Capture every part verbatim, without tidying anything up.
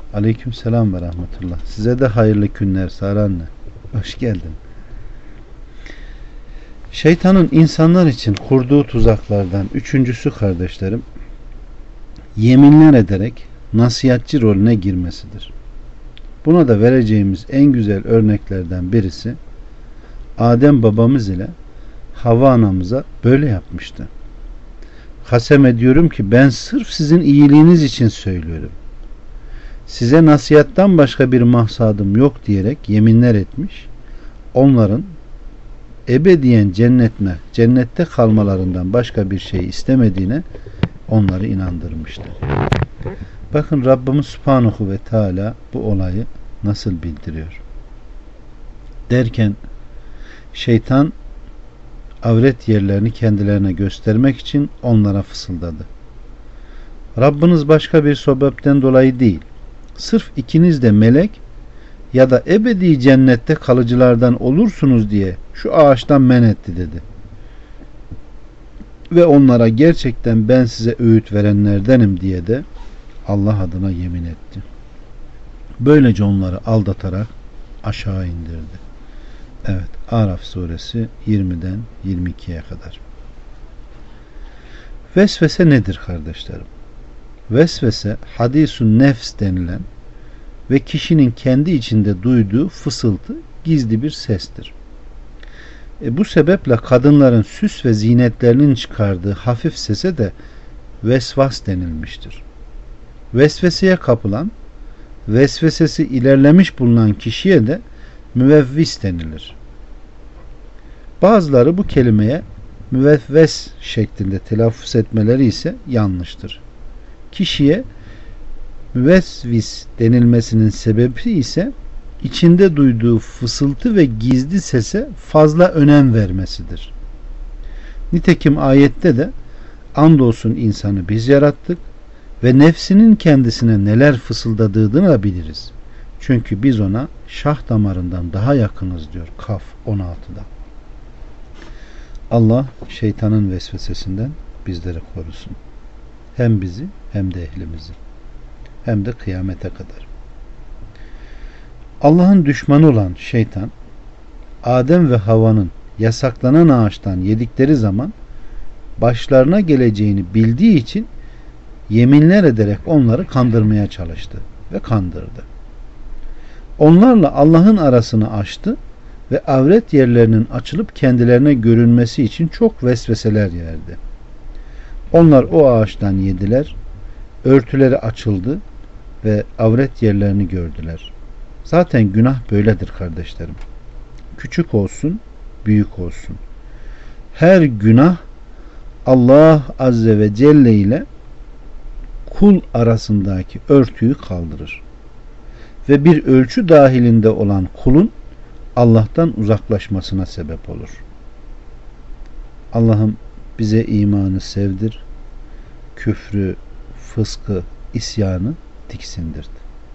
Aleykümselam ve rahmetullah. Size de hayırlı günler Sara anne. Hoş geldin. Şeytanın insanlar için kurduğu tuzaklardan üçüncüsü kardeşlerim, yeminler ederek nasihatçı rolüne girmesidir. Buna da vereceğimiz en güzel örneklerden birisi Adem babamız ile Havva anamıza böyle yapmıştı. Kasem ediyorum ki ben sırf sizin iyiliğiniz için söylüyorum. Size nasihattan başka bir maksadım yok diyerek yeminler etmiş. Onların ebediyen cennetme, cennette kalmalarından başka bir şey istemediğine onları inandırmıştır. Bakın Rabbimiz Subhanahu ve Teala bu olayı nasıl bildiriyor. Derken şeytan avret yerlerini kendilerine göstermek için onlara fısıldadı. Rabbiniz başka bir sebepten dolayı değil, sırf ikiniz de melek ya da ebedi cennette kalıcılardan olursunuz diye şu ağaçtan men etti dedi. Ve onlara gerçekten ben size öğüt verenlerdenim diye de Allah adına yemin etti. Böylece onları aldatarak aşağı indirdi. Evet, Araf suresi yirmiden yirmi ikiye kadar. Vesvese nedir kardeşlerim? Vesvese hadisun nefs denilen ve kişinin kendi içinde duyduğu fısıltı, gizli bir sestir. E bu sebeple kadınların süs ve zinetlerinin çıkardığı hafif sese de vesvas denilmiştir. Vesveseye kapılan, vesvesesi ilerlemiş bulunan kişiye de müvevvis denilir. Bazıları bu kelimeye müvevves şeklinde telaffuz etmeleri ise yanlıştır. Kişiye müvesvis denilmesinin sebebi ise içinde duyduğu fısıltı ve gizli sese fazla önem vermesidir. Nitekim ayette de andolsun insanı biz yarattık ve nefsinin kendisine neler fısıldadığını da biliriz. Çünkü biz ona şah damarından daha yakınız diyor Kaf on altıda. Allah şeytanın vesvesesinden bizleri korusun. Hem bizi hem de ehlimizi. Hem de kıyamete kadar. Allah'ın düşmanı olan şeytan, Adem ve Havva'nın yasaklanan ağaçtan yedikleri zaman başlarına geleceğini bildiği için yeminler ederek onları kandırmaya çalıştı ve kandırdı. Onlarla Allah'ın arasını açtı ve avret yerlerinin açılıp kendilerine görünmesi için çok vesveseler verdi. Onlar o ağaçtan yediler, örtüleri açıldı ve avret yerlerini gördüler. Zaten günah böyledir kardeşlerim. Küçük olsun, büyük olsun. Her günah Allah Azze ve Celle ile kul arasındaki örtüyü kaldırır. Ve bir ölçü dahilinde olan kulun Allah'tan uzaklaşmasına sebep olur. Allah'ım bize imanı sevdir, küfrü, fıskı, isyanı tiksindirdi.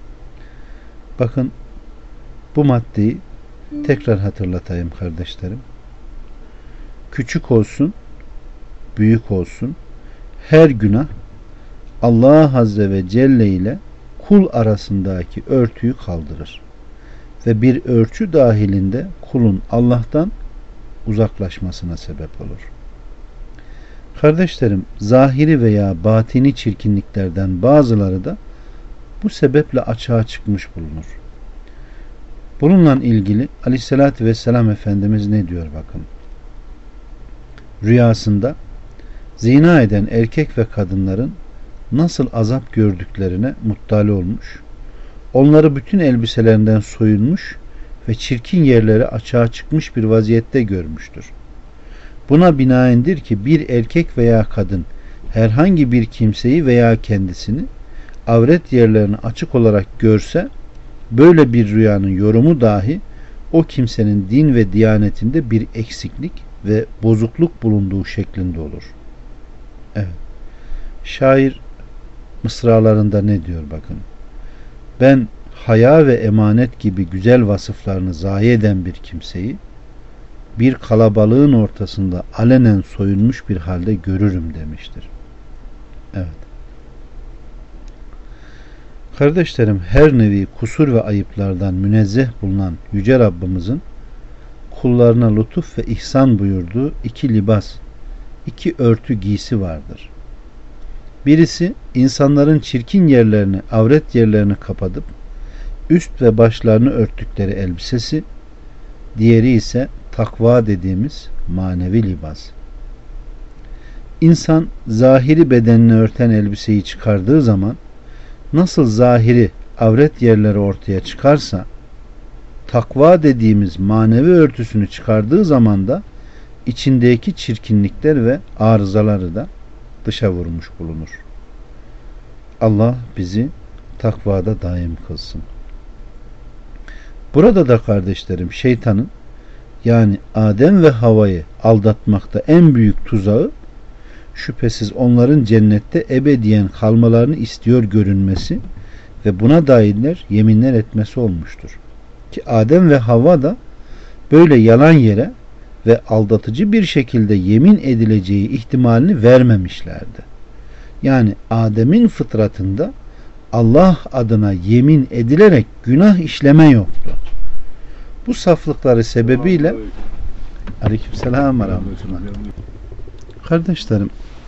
Bakın bu maddeyi tekrar hatırlatayım kardeşlerim. Küçük olsun, büyük olsun, her günah Allah Azze ve Celle ile kul arasındaki örtüyü kaldırır. Ve bir ölçü dahilinde kulun Allah'tan uzaklaşmasına sebep olur. Kardeşlerim, zahiri veya batini çirkinliklerden bazıları da bu sebeple açığa çıkmış bulunur. Bununla ilgili Aleyhisselatü Vesselam Efendimiz ne diyor bakın. Rüyasında zina eden erkek ve kadınların nasıl azap gördüklerine muttali olmuş, onları bütün elbiselerinden soyunmuş ve çirkin yerleri açığa çıkmış bir vaziyette görmüştür. Buna binaendir ki bir erkek veya kadın herhangi bir kimseyi veya kendisini avret yerlerini açık olarak görse, böyle bir rüyanın yorumu dahi o kimsenin din ve diyanetinde bir eksiklik ve bozukluk bulunduğu şeklinde olur. Evet. Şair mısralarında ne diyor bakın. Ben haya ve emanet gibi güzel vasıflarını zayi eden bir kimseyi bir kalabalığın ortasında alenen soyunmuş bir halde görürüm demiştir. Evet. Kardeşlerim, her nevi kusur ve ayıplardan münezzeh bulunan Yüce Rabbimizin kullarına lütuf ve ihsan buyurduğu iki libas, iki örtü giysi vardır. Birisi insanların çirkin yerlerini, avret yerlerini kapatıp üst ve başlarını örttükleri elbisesi, diğeri ise takva dediğimiz manevi libas. İnsan zahiri bedenini örten elbiseyi çıkardığı zaman nasıl zahiri avret yerleri ortaya çıkarsa, takva dediğimiz manevi örtüsünü çıkardığı zaman da içindeki çirkinlikler ve arızaları da dışa vurmuş bulunur. Allah bizi takvada daim kılsın. Burada da kardeşlerim, şeytanın yani Adem ve Havva'yı aldatmakta en büyük tuzağı şüphesiz onların cennette ebediyen kalmalarını istiyor görünmesi ve buna dairler yeminler etmesi olmuştur. Ki Adem ve Havva da böyle yalan yere ve aldatıcı bir şekilde yemin edileceği ihtimalini vermemişlerdi. Yani Adem'in fıtratında Allah adına yemin edilerek günah işleme yoktu. Bu saflıkları sebebiyle Aleykümselam ve rahmetullah. Kardeşlerim,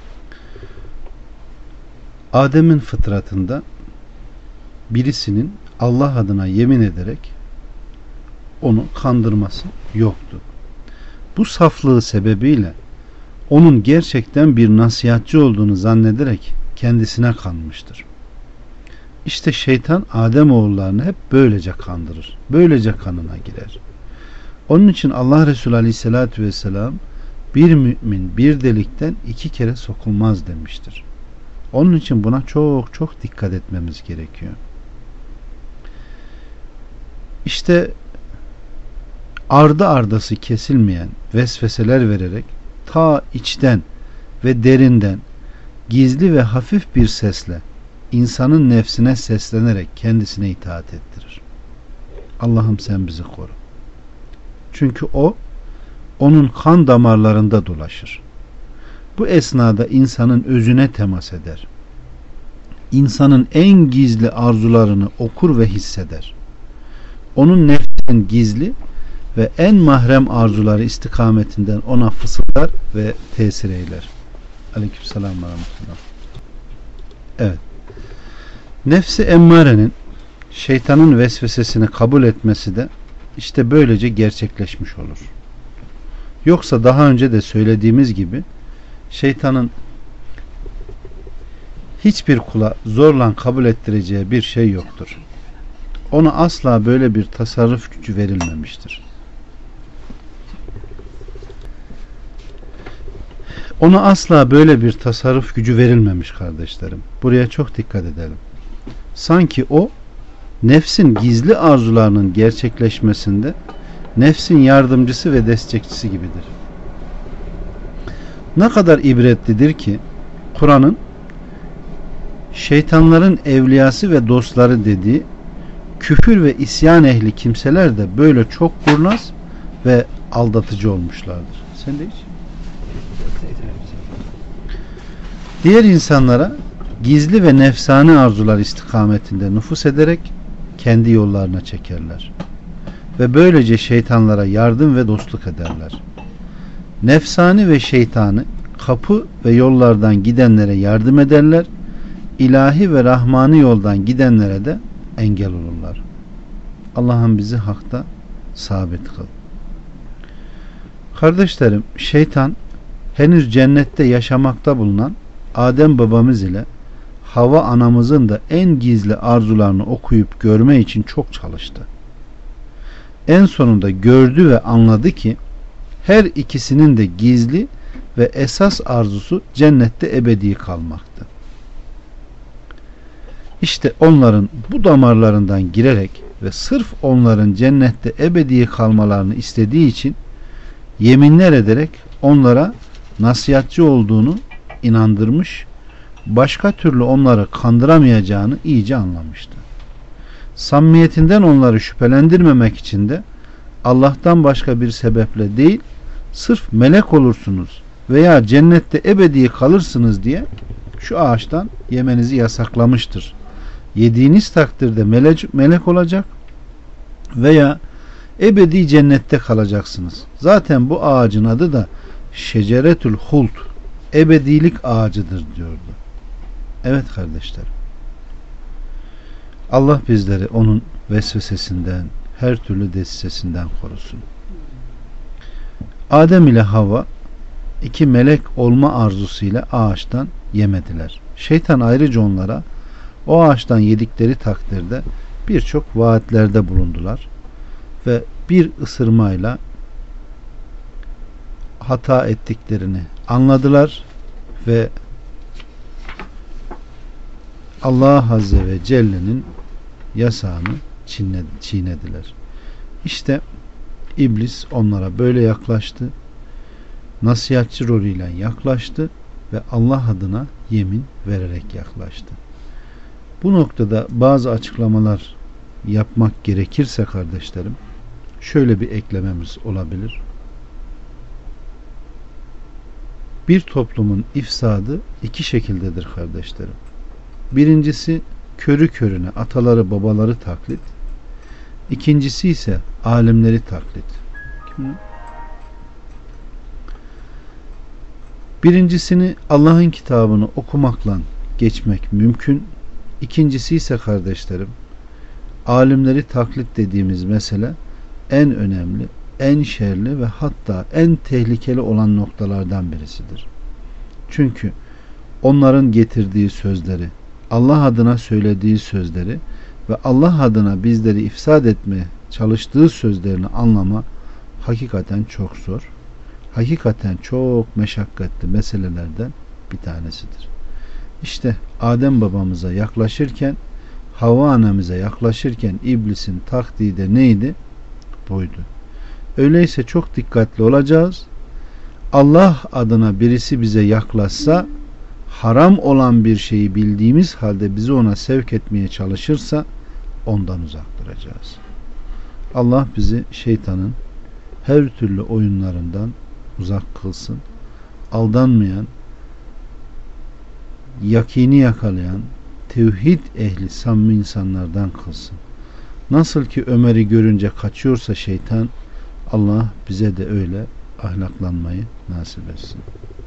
Adem'in fıtratında birisinin Allah adına yemin ederek onu kandırması yoktu. Bu saflığı sebebiyle onun gerçekten bir nasihatçı olduğunu zannederek kendisine kanmıştır. İşte şeytan Adem oğullarını hep böylece kandırır. Böylece kanına girer. Onun için Allah Resulü Aleyhisselatü Vesselam bir mümin bir delikten iki kere sokulmaz demiştir. Onun için buna çok çok dikkat etmemiz gerekiyor. İşte ardı ardası kesilmeyen vesveseler vererek ta içten ve derinden gizli ve hafif bir sesle insanın nefsine seslenerek kendisine itaat ettirir. Allah'ım sen bizi koru. Çünkü o onun kan damarlarında dolaşır. Bu esnada insanın özüne temas eder. İnsanın en gizli arzularını okur ve hisseder. Onun nefsinin gizli ve en mahrem arzuları istikametinden ona fısıldar ve tesir eyler. Aleykümselam ve rahmetullah. Evet. Nefsi emmarenin şeytanın vesvesesini kabul etmesi de işte böylece gerçekleşmiş olur. Yoksa daha önce de söylediğimiz gibi şeytanın hiçbir kula zorla kabul ettireceği bir şey yoktur. Ona asla böyle bir tasarruf gücü verilmemiştir. Ona asla böyle bir tasarruf gücü verilmemiş kardeşlerim. Buraya çok dikkat edelim. Sanki o nefsin gizli arzularının gerçekleşmesinde nefsin yardımcısı ve destekçisi gibidir. Ne kadar ibretlidir ki Kur'an'ın şeytanların evliyası ve dostları dediği küfür ve isyan ehli kimseler de böyle çok kurnaz ve aldatıcı olmuşlardır. Sen de hiç? Diğer insanlara gizli ve nefsani arzular istikametinde nüfus ederek kendi yollarına çekerler. Ve böylece şeytanlara yardım ve dostluk ederler. Nefsani ve şeytani kapı ve yollardan gidenlere yardım ederler. İlahi ve rahmani yoldan gidenlere de engel olurlar. Allah'ım bizi hakta sabit kıl. Kardeşlerim, şeytan henüz cennette yaşamakta bulunan Adem babamız ile Havva anamızın da en gizli arzularını okuyup görme için çok çalıştı. En sonunda gördü ve anladı ki her ikisinin de gizli ve esas arzusu cennette ebedi kalmaktı. İşte onların bu damarlarından girerek ve sırf onların cennette ebedi kalmalarını istediği için yeminler ederek onlara nasihatçı olduğunu inandırmış, başka türlü onları kandıramayacağını iyice anlamıştı. Samimiyetinden onları şüphelendirmemek için de Allah'tan başka bir sebeple değil, sırf melek olursunuz veya cennette ebedi kalırsınız diye şu ağaçtan yemenizi yasaklamıştır. Yediğiniz takdirde melek, melek olacak veya ebedi cennette kalacaksınız. Zaten bu ağacın adı da şeceretül hult, ebedilik ağacıdır diyordu. Evet kardeşlerim. Allah bizleri onun vesvesesinden, her türlü desisesinden korusun. Adem ile Havva iki melek olma arzusuyla ağaçtan yemediler. Şeytan ayrıca onlara o ağaçtan yedikleri takdirde birçok vaatlerde bulundular ve bir ısırmayla hata ettiklerini anladılar ve Allah Azze ve Celle'nin yasağını çiğnediler. İşte İblis onlara böyle yaklaştı. Nasihatçı rolüyle yaklaştı ve Allah adına yemin vererek yaklaştı. Bu noktada bazı açıklamalar yapmak gerekirse kardeşlerim, şöyle bir eklememiz olabilir. Bir toplumun ifsadı iki şekildedir kardeşlerim. Birincisi körü körüne ataları babaları taklit. İkincisi ise alimleri taklit. Birincisini Allah'ın kitabını okumakla geçmek mümkün. İkincisi ise kardeşlerim, alimleri taklit dediğimiz mesele en önemli, en şerli ve hatta en tehlikeli olan noktalardan birisidir. Çünkü onların getirdiği sözleri, Allah adına söylediği sözleri ve Allah adına bizleri ifsad etmeye çalıştığı sözlerini anlama hakikaten çok zor. Hakikaten çok meşakkatli meselelerden bir tanesidir. İşte Adem babamıza yaklaşırken, Havva annemize yaklaşırken iblisin taktiği de neydi? Buydu. Öyleyse çok dikkatli olacağız. Allah adına birisi bize yaklaşsa, haram olan bir şeyi bildiğimiz halde bizi ona sevk etmeye çalışırsa ondan uzak duracağız. Allah bizi şeytanın her türlü oyunlarından uzak kılsın. Aldanmayan, yakini yakalayan, tevhid ehli samimi insanlardan kılsın. Nasıl ki Ömer'i görünce kaçıyorsa şeytan, Allah bize de öyle ahlaklanmayı nasip etsin.